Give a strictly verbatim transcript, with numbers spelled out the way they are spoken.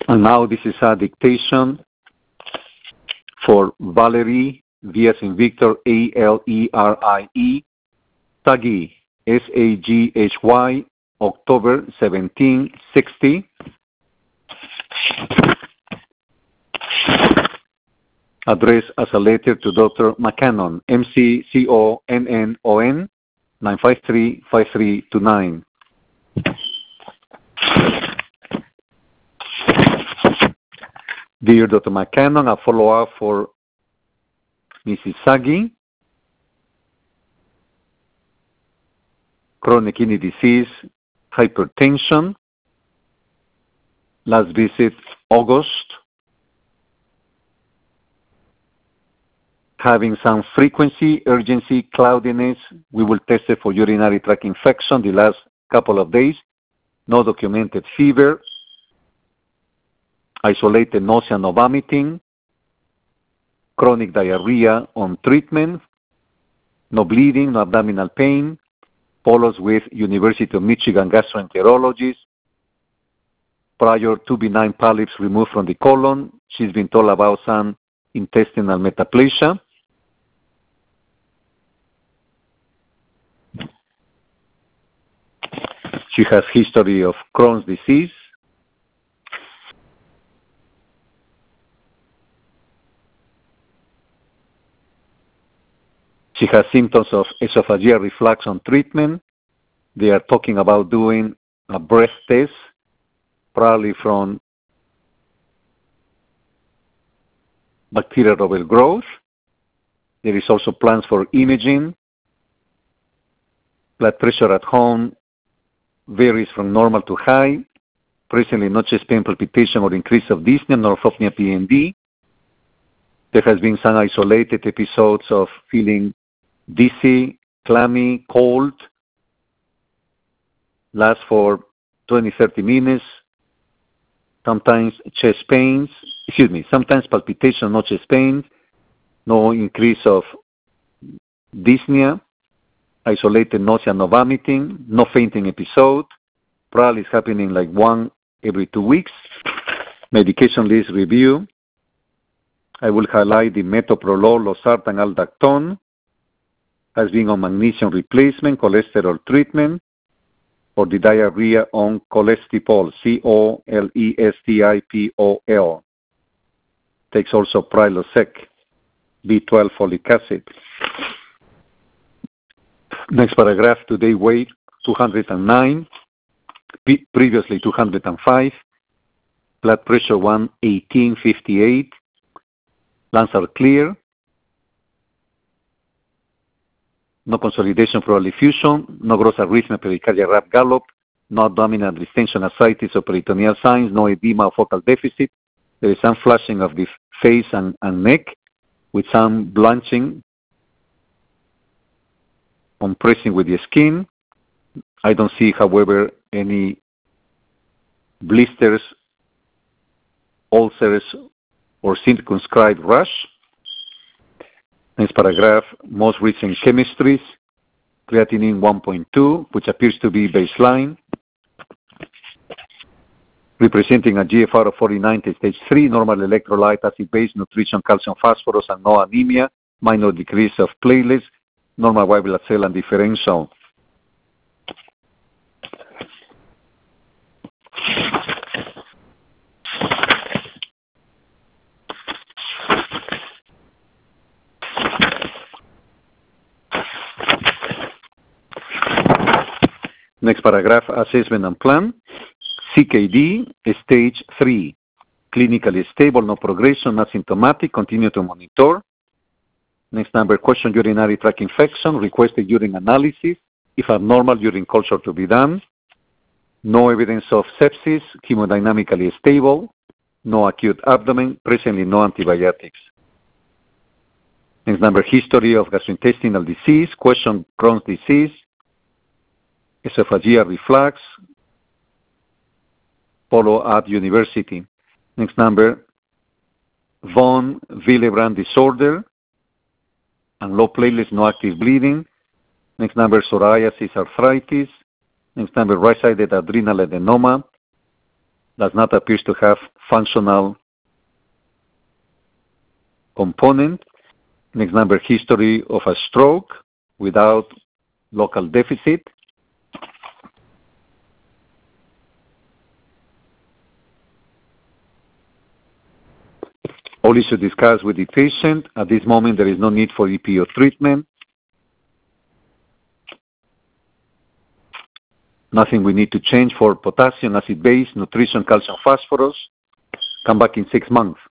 And now this is a dictation for Valerie, V as in Victor, A L E R I E, Saghy, S A G H Y, October seventeen sixty. Addressed as a letter to Doctor McCannon, M C C O N N O N, nine five three, five three two nine. Dear Doctor McCannon, a follow-up for Missus Saghy. Chronic kidney disease, hypertension. Last visit, August. Having some frequency, urgency, cloudiness. We will test it for urinary tract infection the last couple of days. No documented fever. Isolated nausea, no vomiting. Chronic diarrhea on treatment. No bleeding, no abdominal pain. Follows with University of Michigan gastroenterologist. Prior to benign polyps removed from the colon. She's been told about some intestinal metaplasia. She has history of Crohn's disease. She has symptoms of esophageal reflux on treatment. They are talking about doing a breath test, probably from bacterial overgrowth. There is also plans for imaging. Blood pressure at home varies from normal to high. Presently, no chest pain, palpitation, or increase of dyspnea, nor orthopnea P N D. There has been some isolated episodes of feeling dizzy, clammy, cold. Last for twenty, thirty minutes. Sometimes chest pains, excuse me, sometimes palpitation, no chest pains, no increase of dyspnea, isolated nausea, no vomiting, no fainting episode. Probably is happening like one every two weeks. Medication list review. I will highlight the metoprolol, losartan, aldactone. Has been on magnesium replacement, cholesterol treatment, for the diarrhea on Colestipol, C O L E S T I P O L. Takes also Prilosec, B twelve folic acid. Next paragraph, today weight two hundred nine, previously two hundred five, blood pressure one eighteen fifty-eight, lungs are clear, no consolidation pleural effusion, no gross arrhythmia, pericardial rap gallop, no abdominal distension, ascites or peritoneal signs, no edema or focal deficit. There is some flushing of the face and, and neck with some blanching, compressing with the skin. I don't see, however, any blisters, ulcers, or circumscribed rash. Next paragraph, most recent chemistries, creatinine one point two, which appears to be baseline, representing a G F R of forty-nine to stage three, normal electrolyte, acid-base, nutrition, calcium, phosphorus, and no anemia, minor decrease of platelets, normal white blood cell, and differential. Next paragraph, assessment and plan. C K D, stage three. Clinically stable, no progression, not symptomatic, continue to monitor. Next number, question urinary tract infection, requested urine analysis, if abnormal, urine culture to be done. No evidence of sepsis, hemodynamically stable, no acute abdomen, presently no antibiotics. Next number, history of gastrointestinal disease, question Crohn's disease, esophageal reflux, follow at university. Next number, von Willebrand disorder, and low platelets, no active bleeding. Next number, psoriasis, arthritis. Next number, right-sided adrenal adenoma. does not appear to have functional component. Next number, history of a stroke without local deficit. All issues discussed with the patient. At this moment, there is no need for E P O treatment. Nothing we need to change for potassium, acid base, nutrition, calcium, phosphorus. Come back in six months.